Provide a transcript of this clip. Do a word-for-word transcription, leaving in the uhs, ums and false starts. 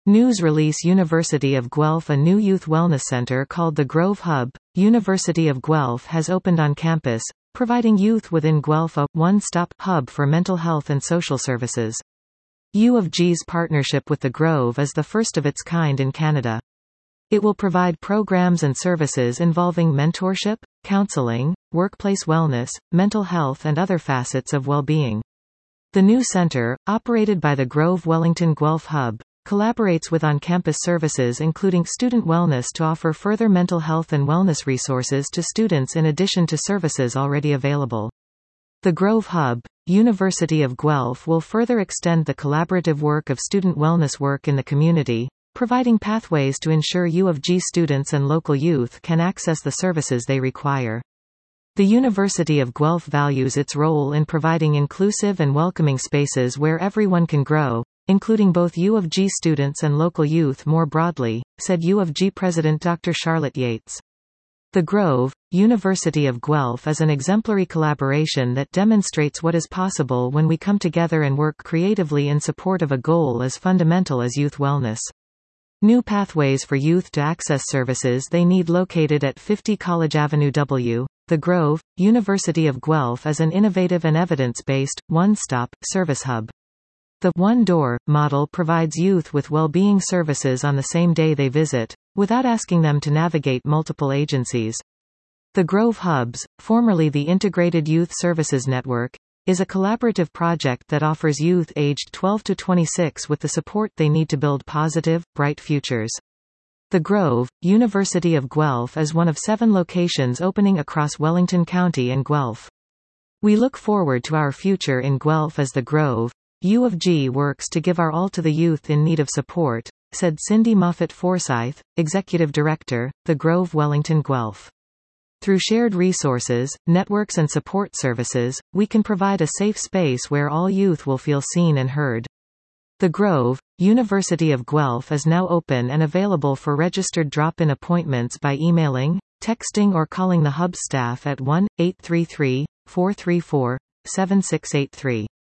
News release University of Guelph. A new youth wellness center called the Grove Hub, University of Guelph has opened on campus, providing youth within Guelph a one-stop hub for mental health and social services. U of G's partnership with the Grove is the first of its kind in Canada. It will provide programs and services involving mentorship, counseling, workplace wellness, mental health and other facets of well-being. The new center, operated by the Grove Wellington Guelph Hub, collaborates with on-campus services including student wellness to offer further mental health and wellness resources to students in addition to services already available. The Grove Hub, University of Guelph will further extend the collaborative work of student wellness work in the community, providing pathways to ensure U of G students and local youth can access the services they require. The University of Guelph values its role in providing inclusive and welcoming spaces where everyone can grow, including both U of G students and local youth more broadly, said U of G President Doctor Charlotte Yates. The Grove, University of Guelph is an exemplary collaboration that demonstrates what is possible when we come together and work creatively in support of a goal as fundamental as youth wellness. New pathways for youth to access services they need located at fifty College Avenue W. The Grove, University of Guelph is an innovative and evidence-based, one-stop, service hub. The one-door model provides youth with well-being services on the same day they visit, without asking them to navigate multiple agencies. The Grove Hubs, formerly the Integrated Youth Services Network, is a collaborative project that offers youth aged twelve to twenty-six with the support they need to build positive, bright futures. The Grove, University of Guelph is one of seven locations opening across Wellington County and Guelph. We look forward to our future in Guelph as the Grove, U of G works to give our all to the youth in need of support, said Cindy Moffat Forsyth, Executive Director, The Grove Wellington Guelph. Through shared resources, networks and support services, we can provide a safe space where all youth will feel seen and heard. The Grove, University of Guelph is now open and available for registered drop-in appointments by emailing, texting or calling the Hub staff at one eight three three, four three four, seven six eight three.